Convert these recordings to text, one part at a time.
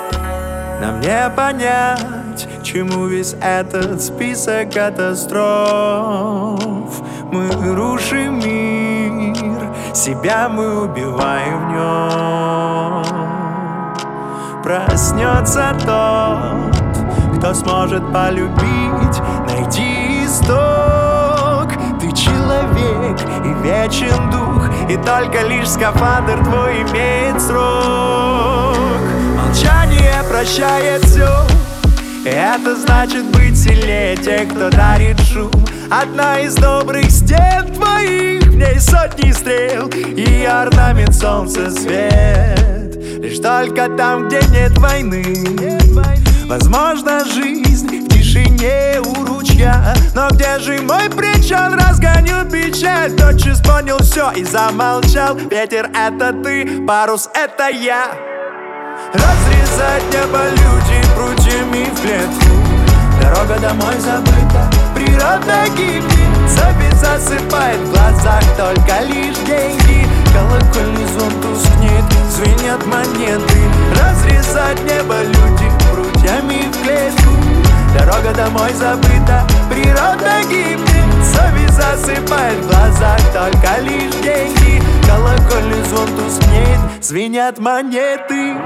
Нам не понять, чему весь этот список катастроф. Мы рушим мир, себя мы убиваем в нем. Проснется тот, кто сможет полюбить. Найди исток. Ты человек и вечен дух, и только лишь скафандр твой имеет срок. Молчание прощает все. Это значит быть сильнее тех, кто дарит шум. Одна из добрых стен твоих, в ней сотни стрел и орнамент солнца свет. Лишь только там, где нет войны, возможно жизнь в тишине у ручья. Но где же мой причал, разгоню печаль. Тотчас понял все и замолчал. Ветер — это ты, парус — это я. Разрезать небо люди прутьями в клетку. Дорога домой забыта, природа гибнет. Совет засыпает в глазах только лишь деньги. Колокольный звон тускнет, звенят монеты. Разрезать небо люди прутьями в клетку. Дорога домой забыта, природа гибнет. Совет засыпает в глазах только лишь деньги. Колокольный звон тускнет, звенят монеты.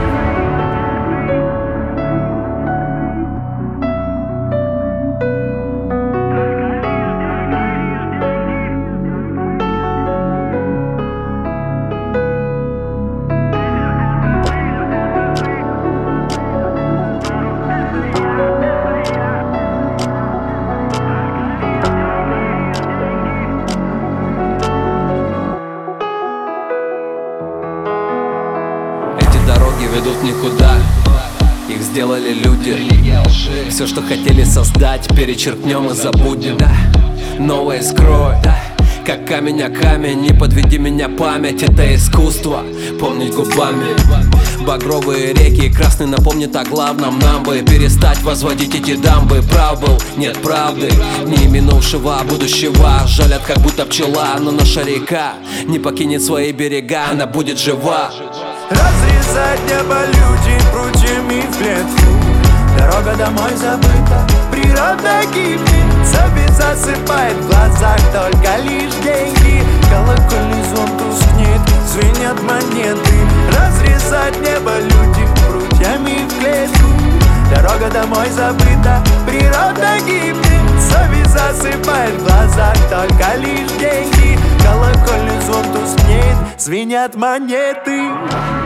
Дороги ведут никуда, их сделали люди. Все, что хотели создать, перечеркнем и забудем. Новое скрой, как камень о камень. Не подведи меня, память — это искусство помнить губами. Багровые реки, красный напомнит о главном. Нам бы перестать возводить эти дамбы. Прав был, нет правды, не минувшего будущего. Жалят, как будто пчела, но наша река не покинет свои берега, она будет жива. Разрезать небо люди прутьями в клетку. Дорога домой забыта, природа гибнет. Совет засыпает в глазах только лишь деньги. Колокольный звон тускнет, звенят монеты. Разрезать небо люди прутьями в клетку. Дорога домой забыта, природа гибнет. Совет засыпает в глазах только лишь деньги. Колокольный звон тускнет, звенят монеты.